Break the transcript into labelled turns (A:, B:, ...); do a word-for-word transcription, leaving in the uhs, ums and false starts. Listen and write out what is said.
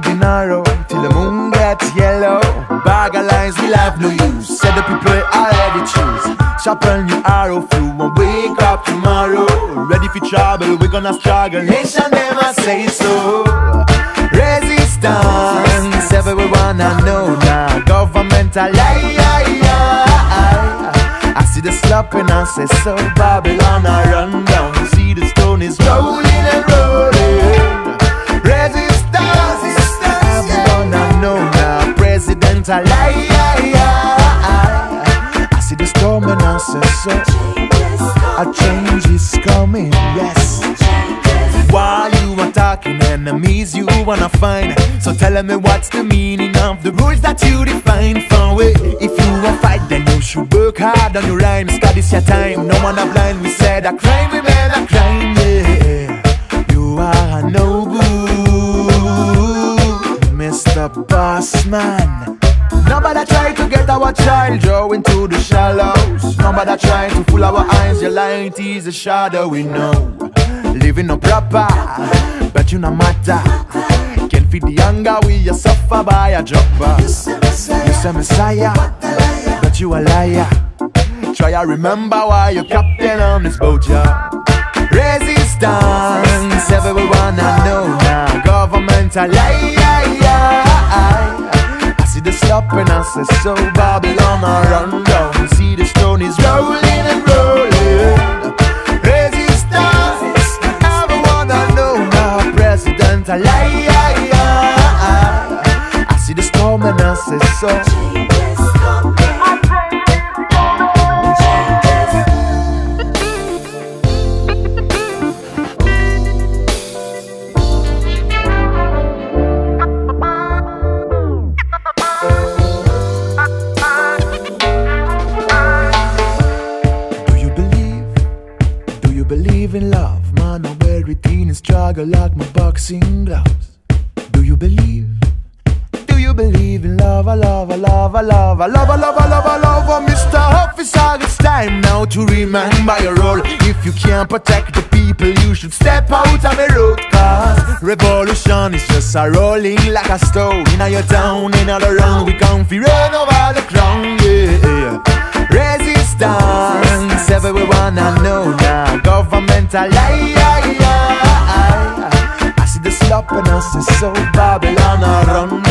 A: be narrow till the moon gets yellow. Bag of lines will have no use. Said the people already choose. Sharpen your arrow through and wake up tomorrow. Ready for trouble, we're gonna struggle. Nation them I say so. Resistance, everyone I know now. Governmental lie. I see the slapping and say so. Babylon I run down. See the stone is rolling and rolling. Resistance, everyone I know now. President I lie. I see the storm and I say so. A change is coming, yes. While you are talking, enemies you wanna find. So tell me what's the meaning of the rules that you define for way. If you want fight, then you should work hard on your rhymes. Cause this your time, no one are blind. We said a crime, we made a crime, yeah. You are a no good, Mister Bossman. Nobody try to get our child draw into the shallows. Nobody try to fool our eyes. Your light is a shadow, we know. Living no proper, but you no matter. Can't feed the hunger, we a suffer by a dropper. You say Messiah, but you a liar. Try to remember why you're captain on this boat, yeah. Resistance, everyone I know now. Government a lie. I see the slop and I say so. Babylon I run down. See the stone is rolling and rolling. Resistance, everyone I know now. President a lie. I see the storm and I say so. Believe in love, man, I wear it in and struggle like my boxing gloves. Do you believe? Do you believe in love? I love, I love, I love, I love, I love, I love, I love, oh, Mister Officer, it's time now to remember your role. If you can't protect the people, you should step out of the road. Cause revolution is just a rolling like a stone. In your town, in all around, we come fi run over the crown, yeah. Resistance, everyone I know now. Government a lie. I see the slop and I say so. Babylon I run